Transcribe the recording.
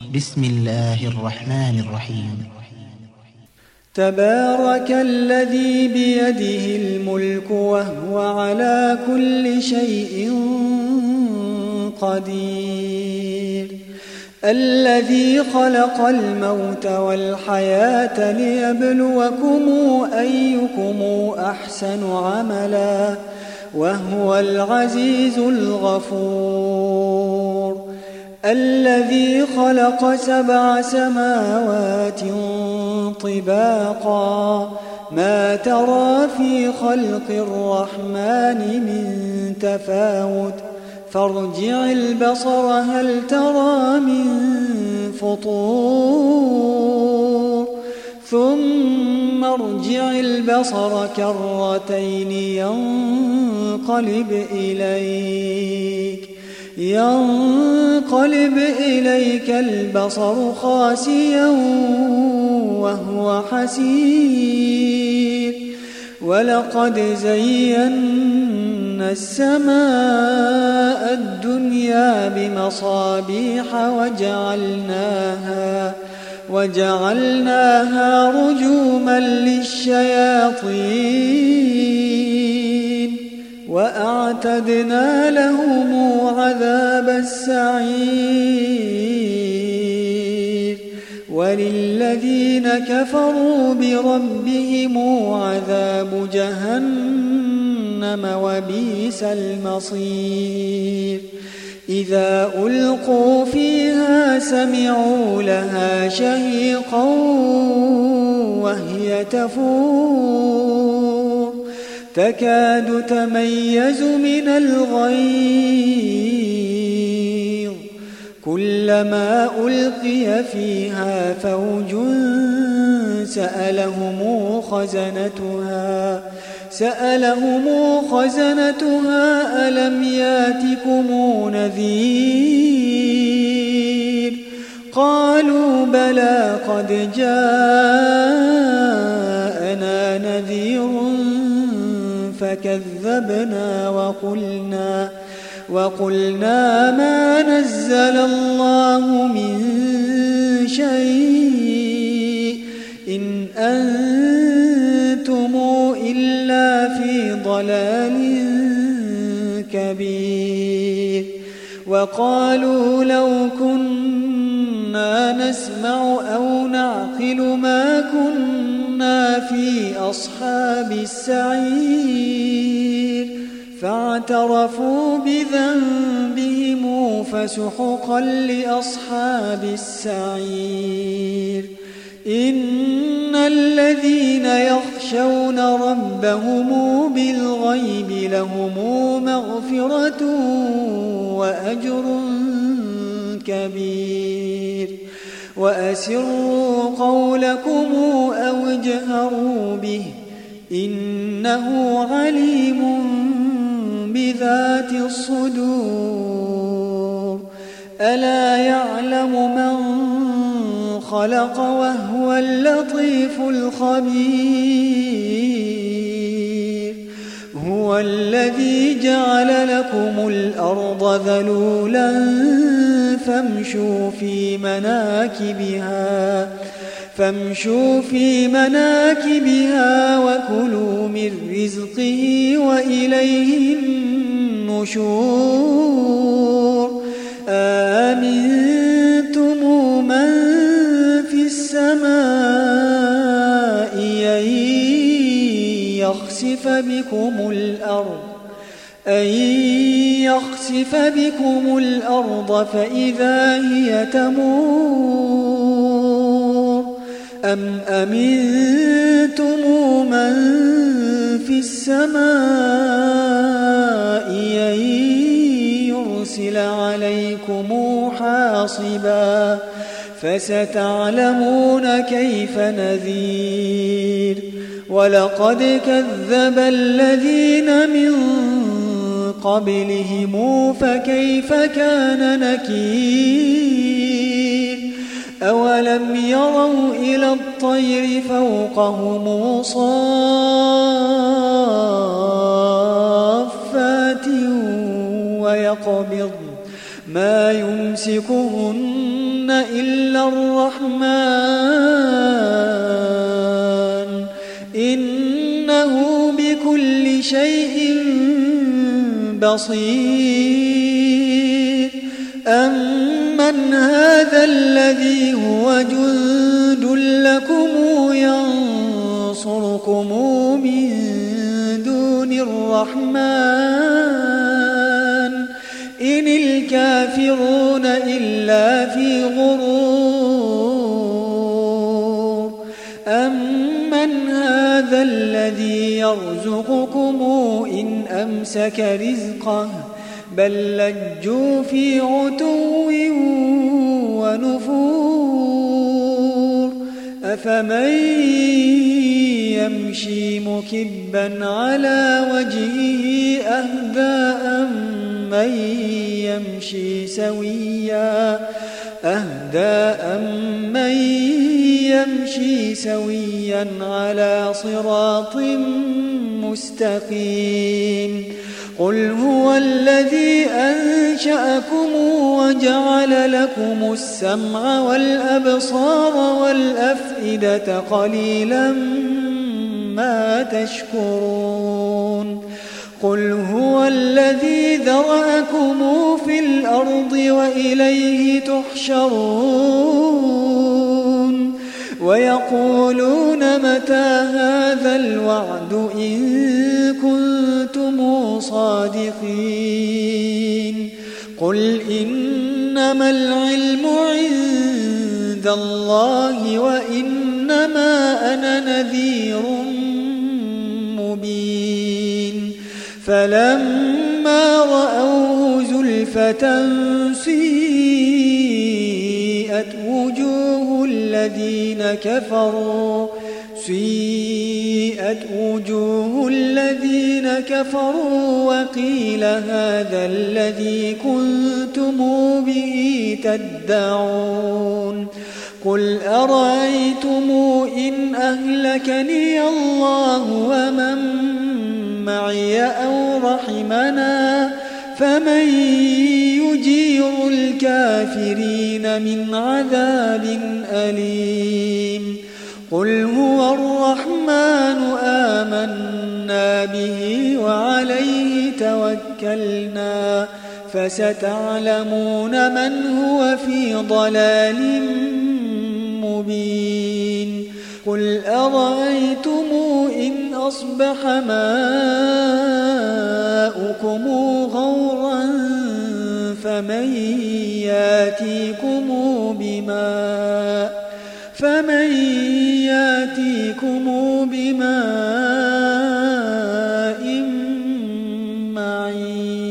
بسم الله الرحمن الرحيم. تبارك الذي بيده الملك وهو على كل شيء قدير، الذي خلق الموت والحياة ليبلوكم أيكم أحسن عملا وهو العزيز الغفور، الذي خلق 7 سماوات طباقا ما ترى في خلق الرحمن من تفاوت فارجع البصر هل ترى من فطور ثم ارجع البصر كرتين ينقلب إليك البصر خاسئا وهو حسير، ولقد زينا السماء الدنيا بمصابيح وجعلناها رجوما للشياطين وأعتدنا لهم عذاب السعير، وللذين كفروا بربهم عذاب جهنم وبئس المصير، إذا ألقوا فيها سمعوا لها شهيقا وهي تفور تكاد تميز من الغيظ، كلما ألقي فيها فوج سألهم خزنتها ألم ياتكم نذير، قالوا بلى قد جاءنا نذير فكذبنا وقلنا ما نزل الله من شيء إن أنتم إلا في ضلال كبير، وقالوا لو كنا نسمع أو نعقل ما كنا في أصحاب السعير، فاعترفوا بذنبهم فسحقا لأصحاب السعير، إن الذين يخشون ربهم بالغيب لهم مغفرة وأجر كبير، وأسروا قولكم أو اجهروا به إنه عليم بذات الصدور، ألا يعلم من خلق وهو اللطيف الخبير، هو الذي جعل لكم الأرض ذلولا فامشوا في مناكبها وكلوا من رزقه وإليه النشور، آمنتم من في السماء أن يخسف بكم الأرض فإذا هي تمور، أم أمنتم من في السماء أن يرسل عليكم حاصبا فستعلمون كيف نذير، ولقد كذب الذين من قبلهم فكيف كان نكير، أولم يروا إلى الطير فوقهم صافات ويقبض ما يمسكهن إلا الرحمن إنه بكل شيء بصير أمن هذا الذي هو جند لكم ينصركم من دون الرحمن إن الكافرون إلا في غرور أمن هذا الذي يرزقكم إن أمسك رزقه بل لجوا في عتو ونفور أفمن يمشي مكبا على وجهه أهدى أمن يمشي سويا على صراط مستقيم قل هو الذي أنشأكم وجعل لكم السمع والأبصار والأفئدة قليلا ما تشكرون قل هو الذي ذرأكم في الأرض وإليه تحشرون ويقولون متى هذا الوعد إن كنتم صادقين قل إنما العلم عند الله وإنما أنا نذير مبين فلما رأوه زلفة سيئت وجوه الذين كفروا وقيل هذا الذي كنتم به تدعون قل أرأيتم إن أهلكني الله ومن معي أو رحمنا فمن يجير الكافرين من عذاب أليم قل هو الرحمن آمنا به وعليه توكلنا فستعلمون من هو في ضلال مبين قل أرأيتم إن أصبح ماؤكم غورا فمن ياتيكم بماء معين